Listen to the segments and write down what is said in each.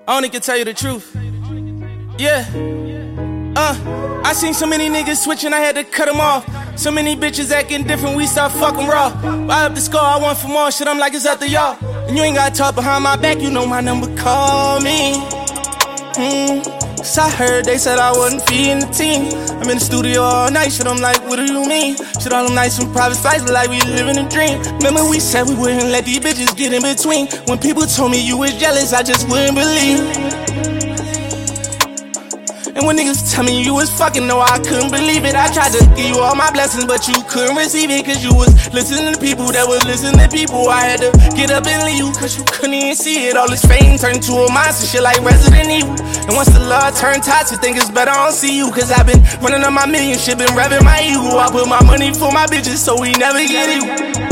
I only can tell you the truth. Yeah. I seen so many niggas switching, I had to cut them off. So many bitches acting different, we start fucking raw. I up the score, I want for more shit, I'm like it's up to y'all. And you ain't gotta talk behind my back, you know my number, call me. So I heard they said I wasn't feeding the team. I'm in the studio all night, shit, I'm like, what do you mean? Shit, all them nights from private flights, like we living a dream. Remember we said we wouldn't let these bitches get in between. When people told me you was jealous, I just wouldn't believe. And when niggas tell me you was fucking, no, I couldn't believe it. I tried to give you all my blessings, but you couldn't receive it. Cause you was listening to people that was listening to people. I had to get up and leave you, cause you couldn't even see it. All this fame turned to a monster, shit like Resident Evil. And once the love turned toxic, think it's better I don't see you. Cause I've been running up my million shit, been revving my ego. I put my money for my bitches, so we never get it.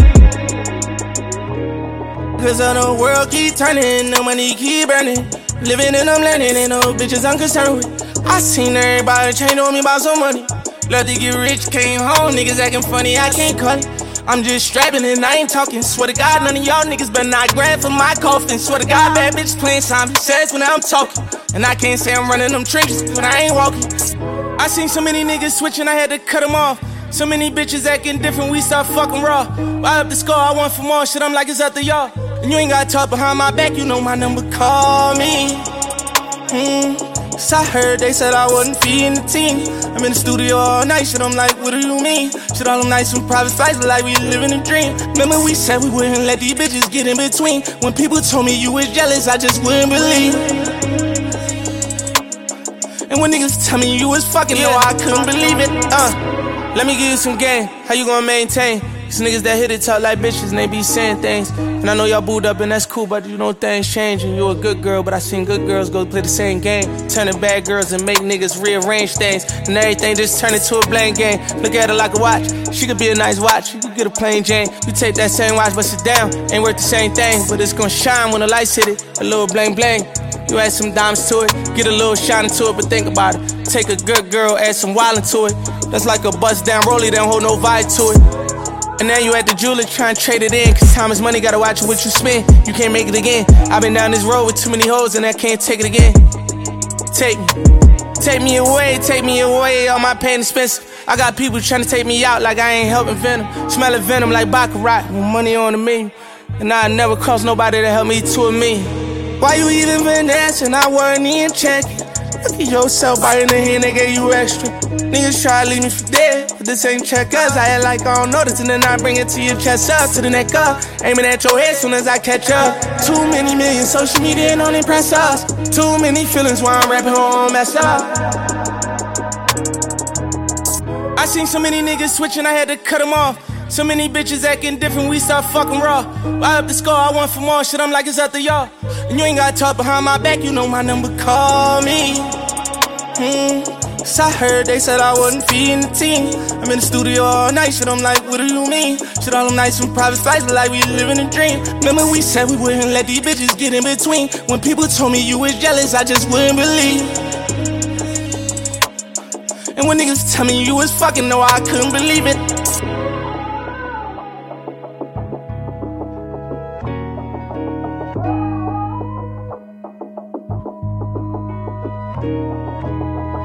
Cause the world keep turning, the money keep burning. Living and I'm learning, ain't no bitches I'm concerned with. I seen everybody change on me about some money. Love to get rich, came home, niggas acting funny, I can't call it. I'm just strapping and I ain't talking. Swear to God, none of y'all niggas better not grab for my coffin. Swear to God, bad bitches playing Simon Says when I'm talking. And I can't say I'm running them trenches, but I ain't walking. I seen so many niggas switching, I had to cut them off. So many bitches acting different, we start fucking raw. I up the score, I want for more shit, I'm like it's up to y'all. And you ain't gotta talk behind my back, you know my number, call me. So I heard they said I wasn't feeding the team. I'm in the studio all night, shit, I'm like, what do you mean? Shit, all them nights from private flights, like we living a dream. Remember we said we wouldn't let these bitches get in between. When people told me you was jealous, I just wouldn't believe. And when niggas tell me you was fucking, no, I couldn't believe it. Let me give you some game, how you gonna maintain? These niggas that hit it talk like bitches and they be saying things. And I know y'all booed up and that's cool, but you know things changing. You a good girl, but I seen good girls go play the same game. Turning bad girls and make niggas rearrange things. And everything just turn into a blank game. Look at her like a watch, she could be a nice watch. You could get a plain Jane. You take that same watch, bust it down, ain't worth the same thing. But it's gonna shine when the lights hit it, a little bling bling. You add some diamonds to it, get a little shine into it, but think about it. Take a good girl, add some wildin' to it. That's like a bust down rollie, don't hold no vibe to it. And now you at the jeweler trying to trade it in. Cause time is money, gotta watch what you spend. You can't make it again. I've been down this road with too many hoes and I can't take it again. Take me away, all my pain expensive. I got people trying to take me out like I ain't helping Venom. Smelling venom like Baccarat with money on the menu. And I never crossed nobody to help me to a million. Why you even been dancing? I wasn't even checking. Look at yourself biting the hand, they gave you extra. Niggas try to leave me for dead, but this ain't checkers. I act like I don't notice, and then I bring it to your chest up, to the neck up, aiming at your head soon as I catch up. Too many million social media don't impress us. Too many feelings while I'm rapping on mess up. I seen so many niggas switching, I had to cut them off. So many bitches acting different, we start fucking raw. I up the score, I want for more shit, I'm like it's up to y'all. And you ain't gotta talk behind my back, you know my number, call me. So I heard they said I wasn't feeding the team. I'm in the studio all night, shit, I'm like, what do you mean? Shit, all them nights from private flights, like we living a dream. Remember we said we wouldn't let these bitches get in between. When people told me you was jealous, I just wouldn't believe. And when niggas tell me you was fucking, no, I couldn't believe it.